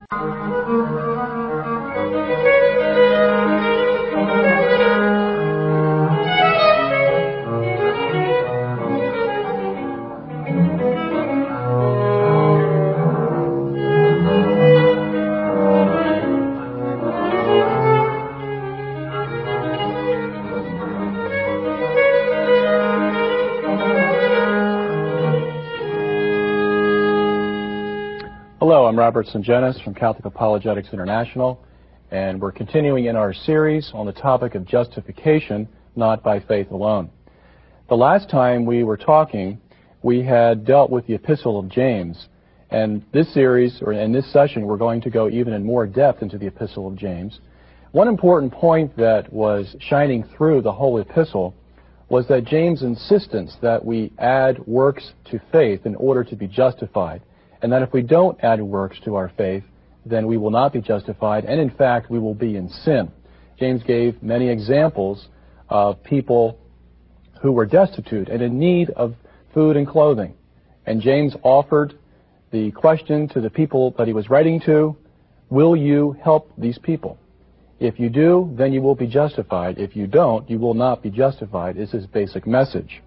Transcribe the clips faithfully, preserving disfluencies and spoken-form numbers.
Hello, I'm Robert Sungenis from Catholic Apologetics International, and we're continuing in our series on the topic of justification, not by faith alone. The last time we were talking, we had dealt with the Epistle of James, and this series, or in this session, we're going to go even in more depth into the Epistle of James. One important point that was shining through the whole epistle was that James' insistence that we add works to faith in order to be justified, and that if we don't add works to our faith, then we will not be justified, and in fact, we will be in sin. James gave many examples of people who were destitute and in need of food and clothing. And James offered the question to the people that he was writing to, will you help these people? If you do, then you will be justified. If you don't, you will not be justified, is his basic message.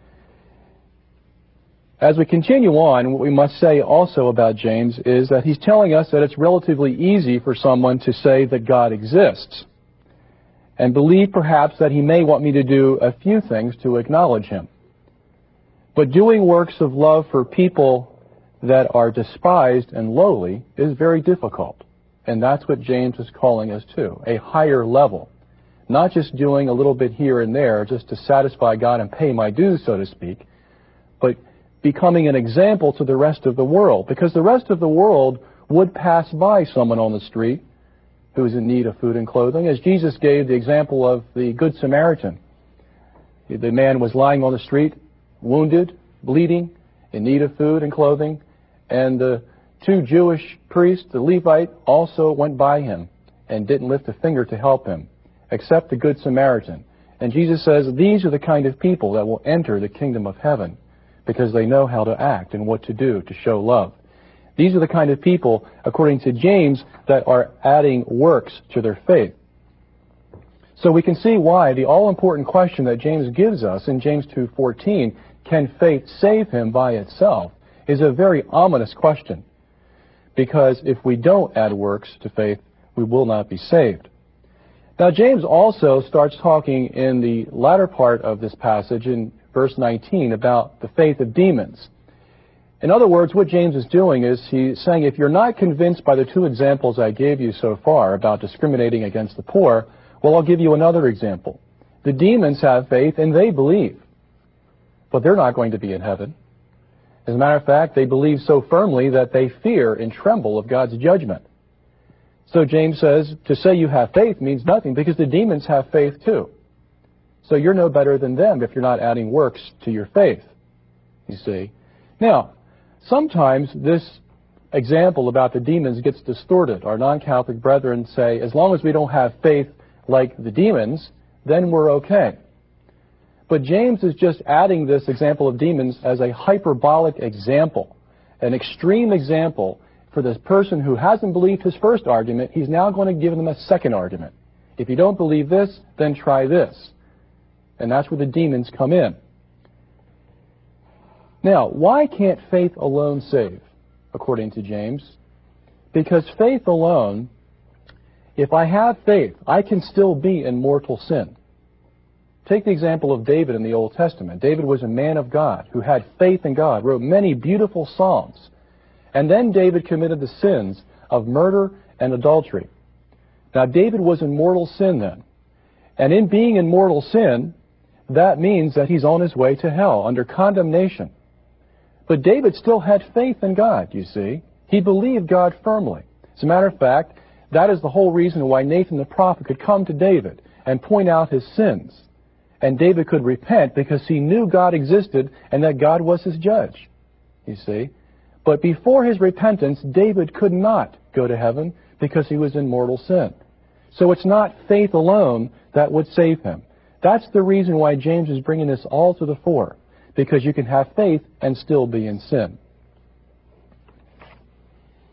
As we continue on, what we must say also about James is that he's telling us that it's relatively easy for someone to say that God exists and believe perhaps that he may want me to do a few things to acknowledge him. But doing works of love for people that are despised and lowly is very difficult. And that's what James is calling us to, a higher level. Not just doing a little bit here and there just to satisfy God and pay my dues, so to speak, but becoming an example to the rest of the world, because the rest of the world would pass by someone on the street who is in need of food and clothing, as Jesus gave the example of the Good Samaritan. The man was lying on the street, wounded, bleeding, in need of food and clothing, and the two Jewish priests, the Levite, also went by him and didn't lift a finger to help him, except the Good Samaritan. And Jesus says these are the kind of people that will enter the kingdom of heaven, because they know how to act and what to do to show love. These are the kind of people, according to James, that are adding works to their faith. So we can see why the all-important question that James gives us in James two fourteen, can faith save him by itself, is a very ominous question. Because if we don't add works to faith, we will not be saved. Now James also starts talking in the latter part of this passage in verse nineteen about the faith of demons. In other words, what James is doing is he's saying if you're not convinced by the two examples I gave you so far about discriminating against the poor, well, I'll give you another example. The demons have faith and they believe, but they're not going to be in heaven. As a matter of fact, they believe so firmly that they fear and tremble of God's judgment. So James says to say you have faith means nothing, because the demons have faith too. So you're no better than them if you're not adding works to your faith, you see. Now, sometimes this example about the demons gets distorted. Our non-Catholic brethren say, as long as we don't have faith like the demons, then we're okay. But James is just adding this example of demons as a hyperbolic example, an extreme example for this person who hasn't believed his first argument. He's now going to give them a second argument. If you don't believe this, then try this. And that's where the demons come in. Now, why can't faith alone save, according to James? Because faith alone, if I have faith, I can still be in mortal sin. Take the example of David in the Old Testament. David was a man of God who had faith in God, wrote many beautiful psalms. And then David committed the sins of murder and adultery. Now, David was in mortal sin then. And in being in mortal sin, that means that he's on his way to hell, under condemnation. But David still had faith in God, you see. He believed God firmly. As a matter of fact, that is the whole reason why Nathan the prophet could come to David and point out his sins. And David could repent because he knew God existed and that God was his judge, you see. But before his repentance, David could not go to heaven because he was in mortal sin. So it's not faith alone that would save him. That's the reason why James is bringing this all to the fore, because you can have faith and still be in sin.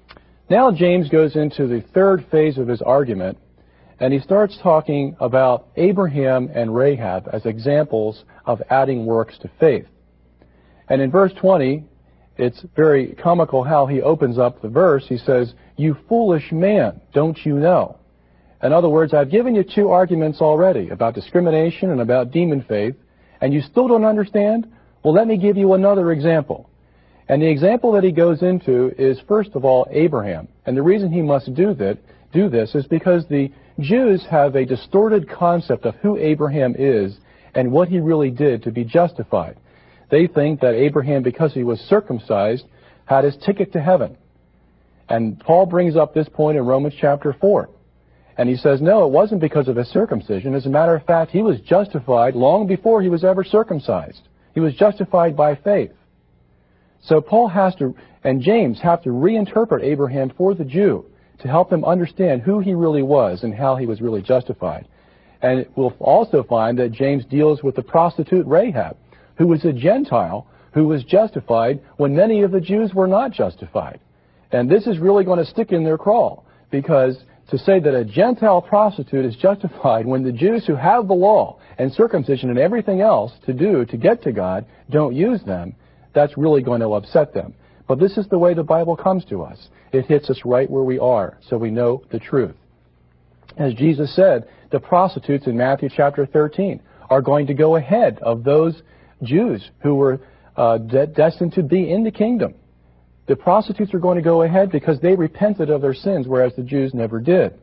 Now James goes into the third phase of his argument, and he starts talking about Abraham and Rahab as examples of adding works to faith. And in verse twenty, it's very comical how he opens up the verse. He says, "You foolish man, don't you know?" In other words, I've given you two arguments already about discrimination and about demon faith, and you still don't understand? Well, let me give you another example. And the example that he goes into is, first of all, Abraham. And the reason he must do that, do this is because the Jews have a distorted concept of who Abraham is and what he really did to be justified. They think that Abraham, because he was circumcised, had his ticket to heaven. And Paul brings up this point in Romans chapter four. And he says, no, it wasn't because of his circumcision. As a matter of fact, he was justified long before he was ever circumcised. He was justified by faith. So Paul has to, and James have to reinterpret Abraham for the Jew to help them understand who he really was and how he was really justified. And we'll also find that James deals with the prostitute Rahab, who was a Gentile who was justified when many of the Jews were not justified. And this is really going to stick in their craw, because to say that a Gentile prostitute is justified when the Jews who have the law and circumcision and everything else to do to get to God don't use them, that's really going to upset them. But this is the way the Bible comes to us. It hits us right where we are, so we know the truth. As Jesus said, the prostitutes in Matthew chapter thirteen are going to go ahead of those Jews who were uh, de- destined to be in the kingdom. The prostitutes are going to go ahead because they repented of their sins, whereas the Jews never did.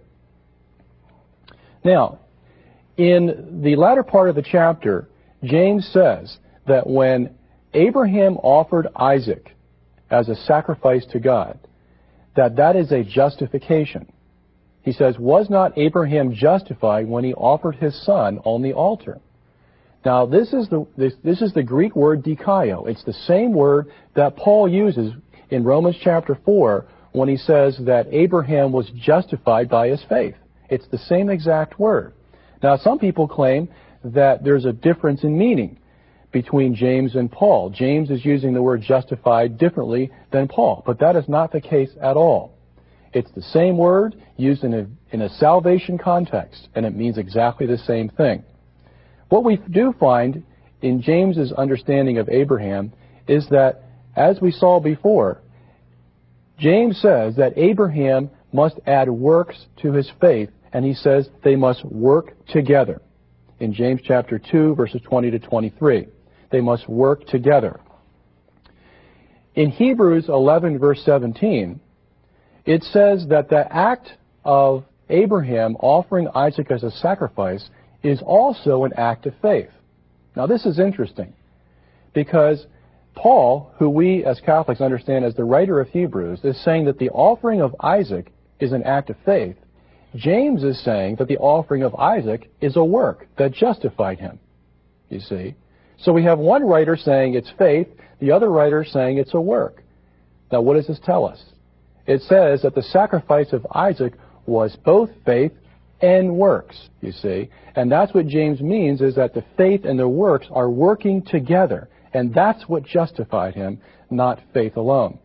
Now, in the latter part of the chapter, James says that when Abraham offered Isaac as a sacrifice to God, that that is a justification. He says, was not Abraham justified when he offered his son on the altar? Now, this is the this, this is the Greek word dikaio. It's the same word that Paul uses in Romans chapter four when he says that Abraham was justified by his faith. It's the same exact word. Now, some people claim that there's a difference in meaning between James and Paul. James is using the word justified differently than Paul, but that is not the case at all. It's the same word used in a, in a salvation context, and it means exactly the same thing. What we do find in James's understanding of Abraham is that, as we saw before, James says that Abraham must add works to his faith, and he says they must work together. In James chapter two, verses twenty to twenty-three, they must work together. In Hebrews eleven, verse seventeen, it says that the act of Abraham offering Isaac as a sacrifice is also an act of faith. Now, this is interesting, because Paul, who we as Catholics understand as the writer of Hebrews, is saying that the offering of Isaac is an act of faith. James is saying that the offering of Isaac is a work that justified him, you see. So we have one writer saying it's faith, the other writer saying it's a work. Now, what does this tell us? It says that the sacrifice of Isaac was both faith and works, you see. And that's what James means, is that the faith and the works are working together. And that's what justified him, not faith alone.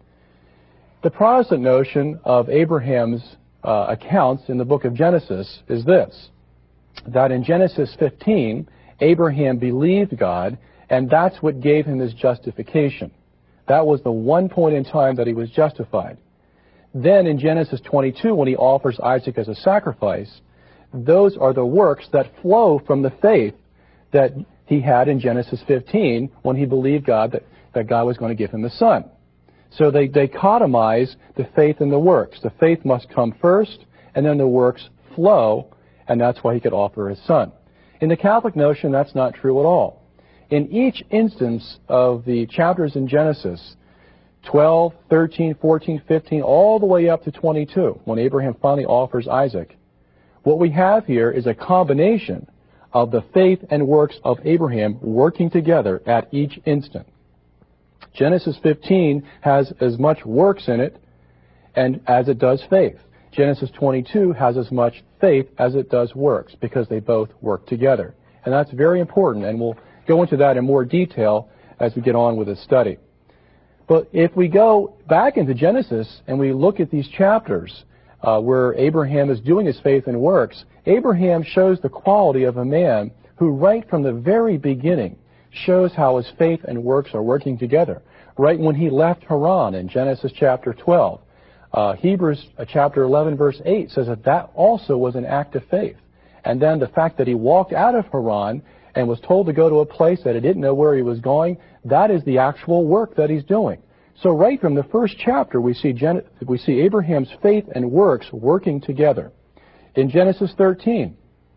The Protestant notion of Abraham's uh, accounts in the book of Genesis is this, that in Genesis fifteen, Abraham believed God, and that's what gave him his justification. That was the one point in time that he was justified. Then in Genesis twenty-two, when he offers Isaac as a sacrifice, those are the works that flow from the faith that he had in Genesis fifteen when he believed God that, that God was going to give him a son. So they dichotomize the faith and the works. The faith must come first, and then the works flow, and that's why he could offer his son. In the Catholic notion, that's not true at all. In each instance of the chapters in Genesis, twelve, thirteen, fourteen, fifteen, all the way up to twenty-two, when Abraham finally offers Isaac, what we have here is a combination of the faith and works of Abraham working together at each instant. Genesis fifteen has as much works in it and as it does faith. Genesis twenty-two has as much faith as it does works, because they both work together. And that's very important, and we'll go into that in more detail as we get on with this study. But if we go back into Genesis and we look at these chapters uh, where Abraham is doing his faith and works, Abraham shows the quality of a man who right from the very beginning shows how his faith and works are working together. Right when he left Haran in Genesis chapter twelve, uh, Hebrews uh, chapter eleven verse eight says that that also was an act of faith. And then the fact that he walked out of Haran and was told to go to a place that he didn't know where he was going, that is the actual work that he's doing. So right from the first chapter, we see, Gen- we see Abraham's faith and works working together. In Genesis thirteen,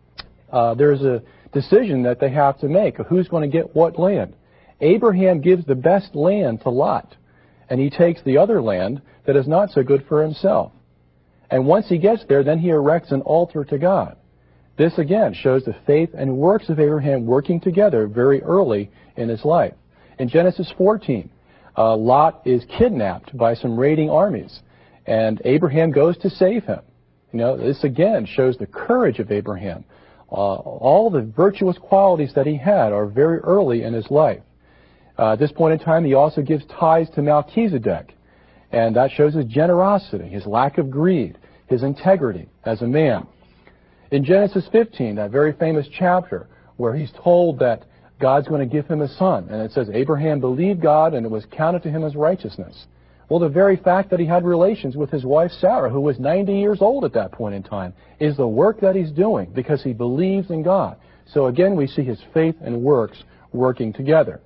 uh, there's a decision that they have to make of who's going to get what land. Abraham gives the best land to Lot, and he takes the other land that is not so good for himself. And once he gets there, then he erects an altar to God. This again shows the faith and works of Abraham working together very early in his life. In Genesis fourteen, uh, Lot is kidnapped by some raiding armies, and Abraham goes to save him. You know, this again shows the courage of Abraham. Uh, all the virtuous qualities that he had are very early in his life. Uh, at this point in time, he also gives tithes to Melchizedek, and that shows his generosity, his lack of greed, his integrity as a man. In Genesis fifteen, that very famous chapter where he's told that God's going to give him a son, and it says Abraham believed God and it was counted to him as righteousness. Well, the very fact that he had relations with his wife Sarah, who was ninety years old at that point in time, is the work that he's doing because he believes in God. So again, we see his faith and works working together.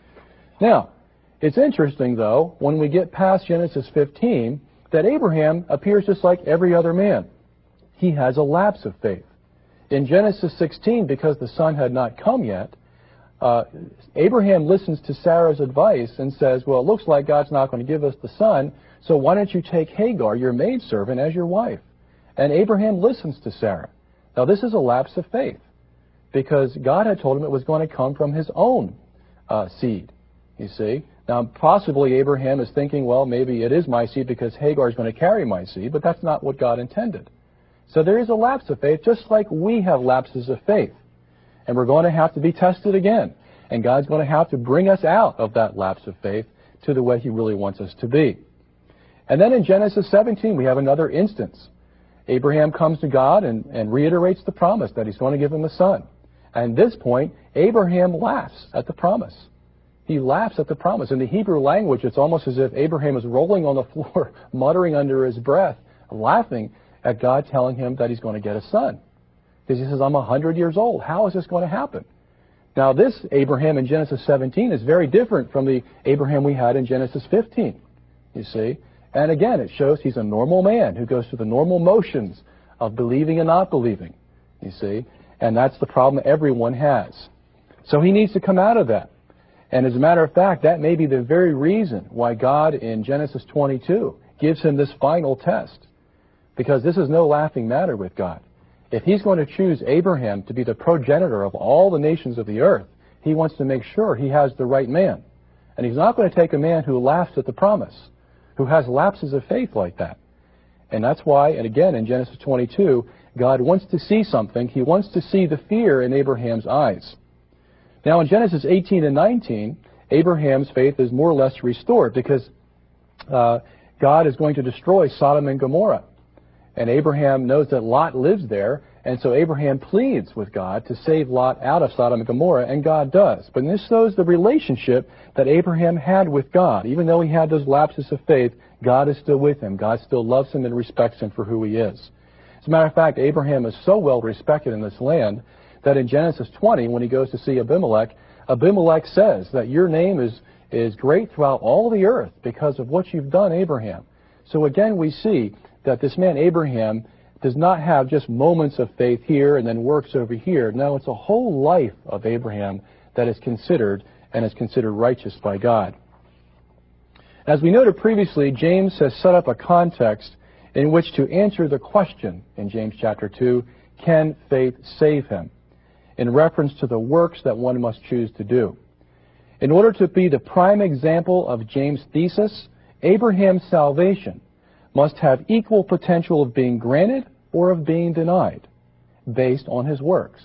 Now, it's interesting, though, when we get past Genesis fifteen, that Abraham appears just like every other man. He has a lapse of faith. In Genesis sixteen, because the son had not come yet, uh, Abraham listens to Sarah's advice and says, well, it looks like God's not going to give us the son, so why don't you take Hagar, your maidservant, as your wife? And Abraham listens to Sarah. Now, this is a lapse of faith, because God had told him it was going to come from his own uh, seed, you see. Now, possibly Abraham is thinking, well, maybe it is my seed because Hagar is going to carry my seed, but that's not what God intended. So there is a lapse of faith, just like we have lapses of faith. And we're going to have to be tested again. And God's going to have to bring us out of that lapse of faith to the way he really wants us to be. And then in Genesis seventeen, we have another instance. Abraham comes to God and, and reiterates the promise that he's going to give him a son. And at this point, Abraham laughs at the promise. He laughs at the promise. In the Hebrew language, it's almost as if Abraham is rolling on the floor, muttering under his breath, laughing at God telling him that he's going to get a son. Because he says, I'm one hundred years old. How is this going to happen? Now, this Abraham in Genesis seventeen is very different from the Abraham we had in Genesis fifteen, you see. And again, it shows he's a normal man who goes through the normal motions of believing and not believing, you see. And that's the problem everyone has. So he needs to come out of that. And as a matter of fact, that may be the very reason why God in Genesis twenty-two gives him this final test. Because this is no laughing matter with God. If he's going to choose Abraham to be the progenitor of all the nations of the earth, he wants to make sure he has the right man. And he's not going to take a man who laughs at the promise, who has lapses of faith like that. And that's why, and again in Genesis twenty-two, God wants to see something. He wants to see the fear in Abraham's eyes. Now in Genesis eighteen and nineteen, Abraham's faith is more or less restored because uh, God is going to destroy Sodom and Gomorrah. And Abraham knows that Lot lives there, and so Abraham pleads with God to save Lot out of Sodom and Gomorrah, and God does. But this shows the relationship that Abraham had with God. Even though he had those lapses of faith, God is still with him. God still loves him and respects him for who he is. As a matter of fact, Abraham is so well respected in this land that in Genesis twenty, when he goes to see Abimelech, Abimelech says that your name is, is great throughout all the earth because of what you've done, Abraham. So again, we see that this man Abraham does not have just moments of faith here and then works over here. No, it's a whole life of Abraham that is considered and is considered righteous by God. As we noted previously, James has set up a context in which to answer the question in James chapter two, can faith save him? In reference to the works that one must choose to do. In order to be the prime example of James' thesis, Abraham's salvation must have equal potential of being granted or of being denied, based on his works.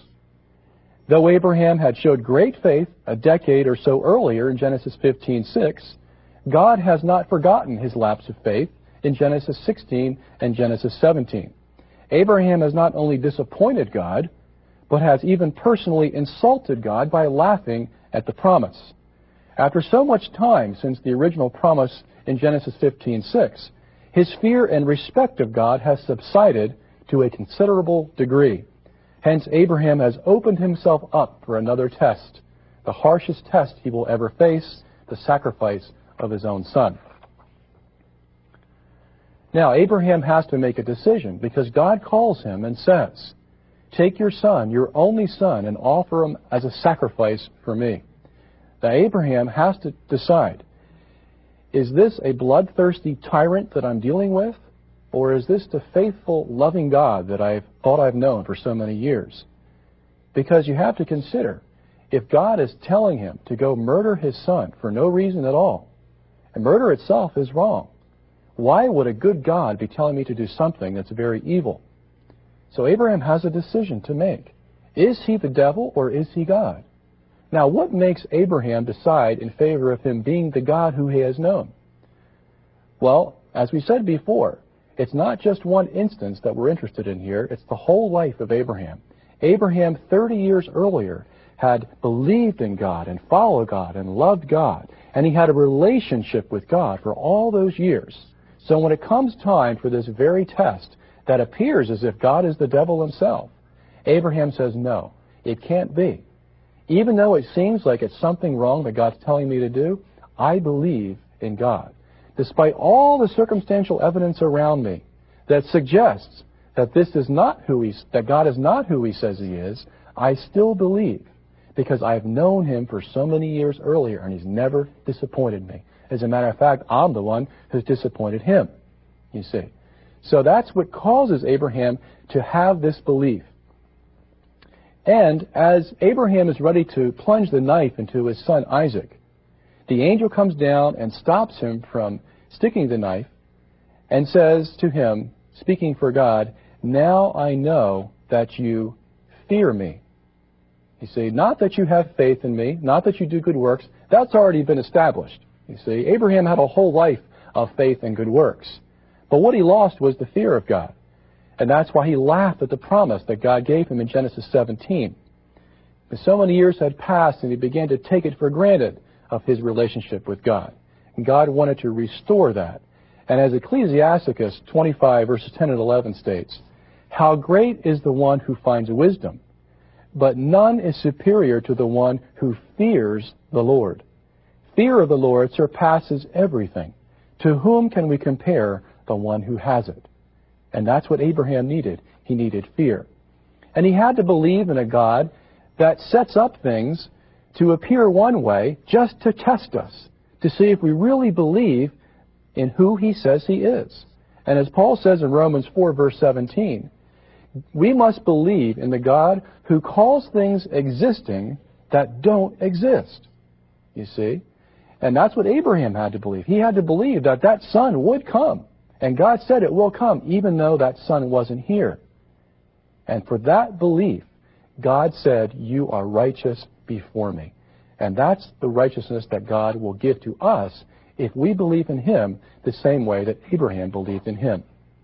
Though Abraham had showed great faith a decade or so earlier in Genesis fifteen six, God has not forgotten his lapse of faith in Genesis sixteen and Genesis seventeen. Abraham has not only disappointed God, but has even personally insulted God by laughing at the promise. After so much time since the original promise in Genesis fifteen six, his fear and respect of God has subsided to a considerable degree. Hence, Abraham has opened himself up for another test, the harshest test he will ever face, the sacrifice of his own son. Now, Abraham has to make a decision because God calls him and says, "Take your son, your only son, and offer him as a sacrifice for me." Now, Abraham has to decide, is this a bloodthirsty tyrant that I'm dealing with, or is this the faithful, loving God that I've thought I've known for so many years? Because you have to consider, if God is telling him to go murder his son for no reason at all, and murder itself is wrong, why would a good God be telling me to do something that's very evil? So Abraham has a decision to make. Is he the devil or is he God? Now, what makes Abraham decide in favor of him being the God who he has known? Well, as we said before, it's not just one instance that we're interested in here. It's the whole life of Abraham. Abraham, thirty years earlier, had believed in God and followed God and loved God. And he had a relationship with God for all those years. So when it comes time for this very test that appears as if God is the devil himself, Abraham says, no, it can't be. Even though it seems like it's something wrong that God's telling me to do, I believe in God. Despite all the circumstantial evidence around me that suggests that this is not who he's, that God is not who he says he is, I still believe because I've known him for so many years earlier and he's never disappointed me. As a matter of fact, I'm the one who's disappointed him, you see. So that's what causes Abraham to have this belief. And as Abraham is ready to plunge the knife into his son Isaac, the angel comes down and stops him from sticking the knife and says to him, speaking for God, "Now I know that you fear me." You see, not that you have faith in me, not that you do good works. That's already been established. You see, Abraham had a whole life of faith and good works. But what he lost was the fear of God. And that's why he laughed at the promise that God gave him in Genesis seventeen. And so many years had passed and he began to take it for granted of his relationship with God. And God wanted to restore that. And as Ecclesiasticus twenty-five verses ten and eleven states, "How great is the one who finds wisdom, but none is superior to the one who fears the Lord. Fear of the Lord surpasses everything. To whom can we compare the one who has it?" And that's what Abraham needed. He needed fear. And he had to believe in a God that sets up things to appear one way just to test us, to see if we really believe in who he says he is. And as Paul says in Romans four verse seventeen, we must believe in the God who calls things existing that don't exist. You see? And that's what Abraham had to believe. He had to believe that that son would come. And God said it will come, even though that son wasn't here. And for that belief, God said, "You are righteous before me." And that's the righteousness that God will give to us if we believe in him the same way that Abraham believed in him.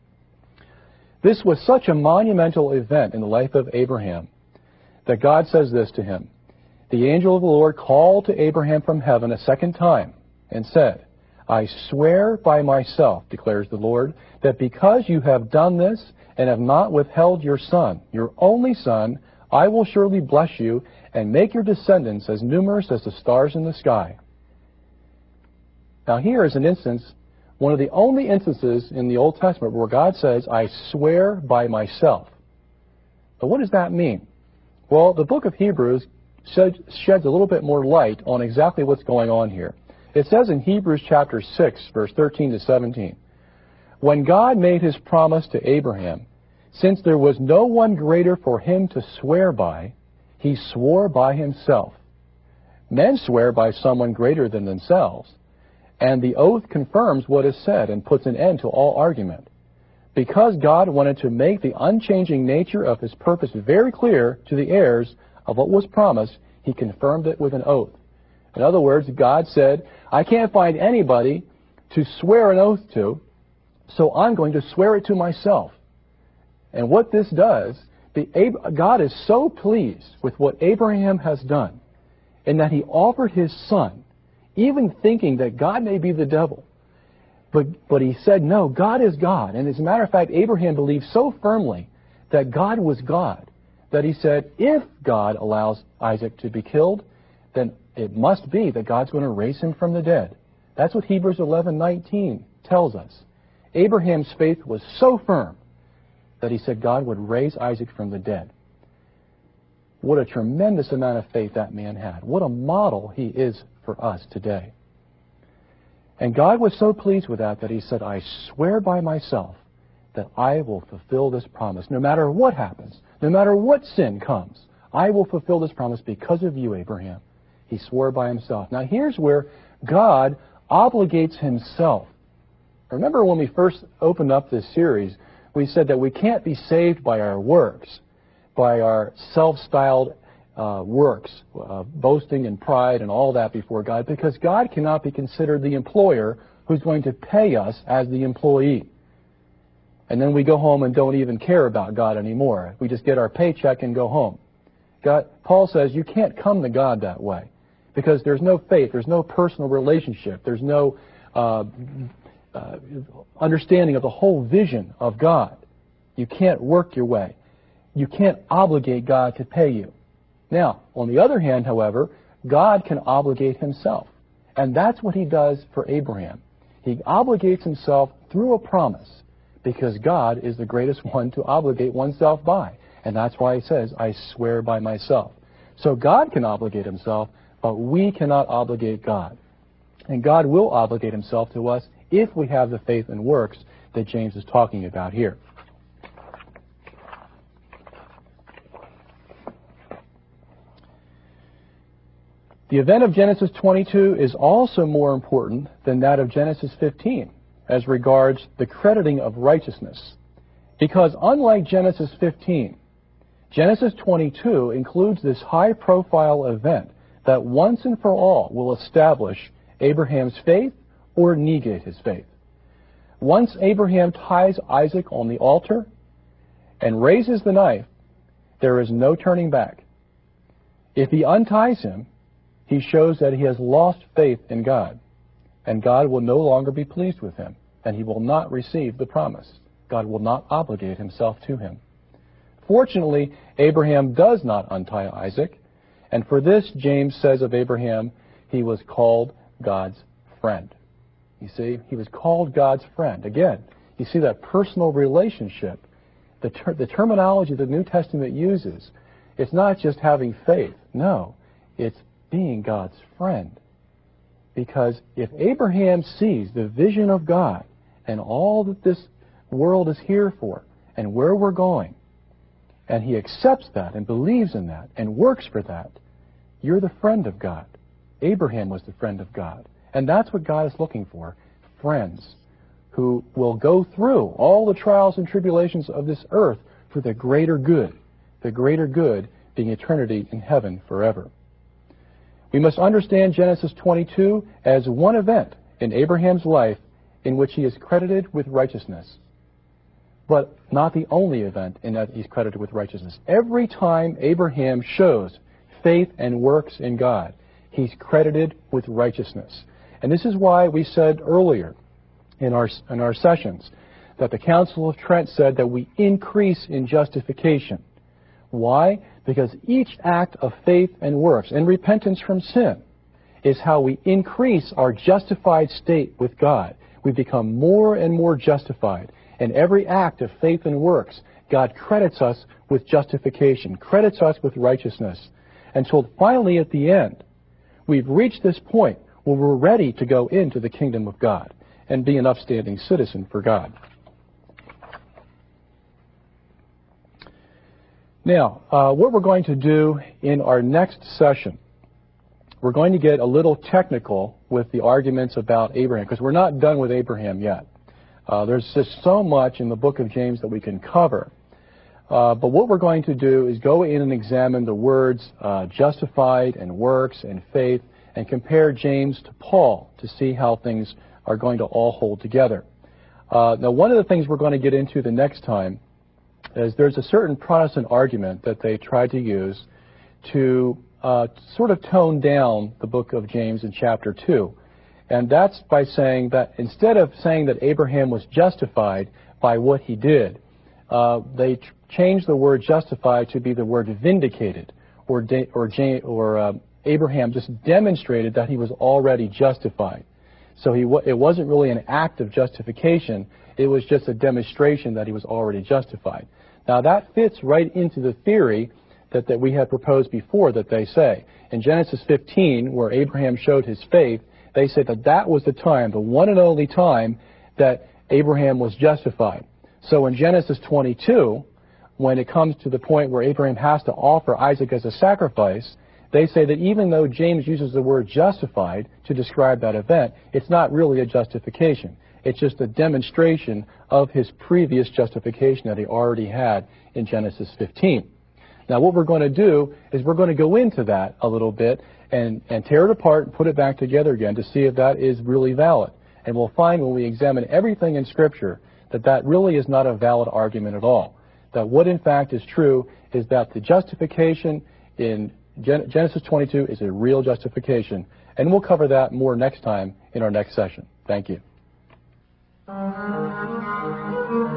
This was such a monumental event in the life of Abraham that God says this to him. The angel of the Lord called to Abraham from heaven a second time and said, "I swear by myself, declares the Lord, that because you have done this and have not withheld your son, your only son, I will surely bless you and make your descendants as numerous as the stars in the sky." Now here is an instance, one of the only instances in the Old Testament where God says, "I swear by myself." But what does that mean? Well, the book of Hebrews sheds a little bit more light on exactly what's going on here. It says in Hebrews chapter six, verse thirteen to seventeen, "When God made his promise to Abraham, since there was no one greater for him to swear by, he swore by himself. Men swear by someone greater than themselves, and the oath confirms what is said and puts an end to all argument. Because God wanted to make the unchanging nature of his purpose very clear to the heirs of what was promised, he confirmed it with an oath. In other words, God said, I can't find anybody to swear an oath to, so I'm going to swear it to myself. And what this does, the, God is so pleased with what Abraham has done, in that he offered his son, even thinking that God may be the devil. But, but he said, no, God is God. And as a matter of fact, Abraham believed so firmly that God was God, that he said, if God allows Isaac to be killed, then it must be that God's going to raise him from the dead. That's what Hebrews eleven nineteen tells us. Abraham's faith was so firm that he said God would raise Isaac from the dead. What a tremendous amount of faith that man had. What a model he is for us today. And God was so pleased with that that he said, I swear by myself that I will fulfill this promise. No matter what happens, no matter what sin comes, I will fulfill this promise because of you, Abraham. He swore by himself. Now here's where God obligates himself. Remember when we first opened up this series, we said that we can't be saved by our works, by our self-styled uh, works, uh, boasting and pride and all that before God, because God cannot be considered the employer who's going to pay us as the employee. And then we go home and don't even care about God anymore. We just get our paycheck and go home. God, Paul says you can't come to God that way because there's no faith, there's no personal relationship, there's no uh, uh, understanding of the whole vision of God. You can't work your way. You can't obligate God to pay you. Now, on the other hand, however, God can obligate himself. And that's what he does for Abraham. He obligates himself through a promise because God is the greatest one to obligate oneself by. And that's why he says, I swear by myself. So God can obligate himself, but we cannot obligate God. And God will obligate himself to us if we have the faith and works that James is talking about here. The event of Genesis twenty-two is also more important than that of Genesis fifteen as regards the crediting of righteousness. Because unlike Genesis fifteen, Genesis twenty-two includes this high-profile event that once and for all will establish Abraham's faith or negate his faith. Once Abraham ties Isaac on the altar and raises the knife, there is no turning back. If he unties him, he shows that he has lost faith in God, and God will no longer be pleased with him, and he will not receive the promise. God will not obligate himself to him. Fortunately, Abraham does not untie Isaac, and for this, James says of Abraham, he was called God's friend. You see, he was called God's friend. Again, you see that personal relationship, the, ter- the terminology the New Testament uses. It's not just having faith. No, it's being God's friend. Because if Abraham sees the vision of God and all that this world is here for and where we're going, and he accepts that and believes in that and works for that, you're the friend of God. Abraham was the friend of God. And that's what God is looking for, friends who will go through all the trials and tribulations of this earth for the greater good, the greater good being eternity in heaven forever. We must understand Genesis twenty-two as one event in Abraham's life in which he is credited with righteousness, but not the only event in that he's credited with righteousness. Every time Abraham shows faith and works in God, he's credited with righteousness. And this is why we said earlier in our, in our sessions that the Council of Trent said that we increase in justification. Why? Because each act of faith and works and repentance from sin is how we increase our justified state with God. We become more and more justified. And every act of faith and works, God credits us with justification, credits us with righteousness. Until finally at the end, we've reached this point where we're ready to go into the kingdom of God and be an upstanding citizen for God. Now, uh, what we're going to do in our next session, we're going to get a little technical with the arguments about Abraham, because we're not done with Abraham yet. Uh, there's just so much in the book of James that we can cover. Uh, but what we're going to do is go in and examine the words uh, justified and works and faith and compare James to Paul to see how things are going to all hold together. Uh, now, one of the things we're going to get into the next time is there's a certain Protestant argument that they tried to use to uh, sort of tone down the book of James in chapter two. And that's by saying that instead of saying that Abraham was justified by what he did, uh, they ch- changed the word justified to be the word vindicated, or de- or, J- or uh, Abraham just demonstrated that he was already justified. So he w- it wasn't really an act of justification, it was just a demonstration that he was already justified. Now that fits right into the theory that, that we had proposed before that they say. In Genesis fifteen, where Abraham showed his faith, they say that that was the time, the one and only time, that Abraham was justified. So in Genesis twenty-two, when it comes to the point where Abraham has to offer Isaac as a sacrifice, they say that even though James uses the word justified to describe that event, it's not really a justification. It's just a demonstration of his previous justification that he already had in Genesis fifteen. Now what we're going to do is we're going to go into that a little bit and, and tear it apart and put it back together again to see if that is really valid. And we'll find when we examine everything in Scripture that that really is not a valid argument at all. That what in fact is true is that the justification in Gen- Genesis twenty-two is a real justification. And we'll cover that more next time in our next session. Thank you.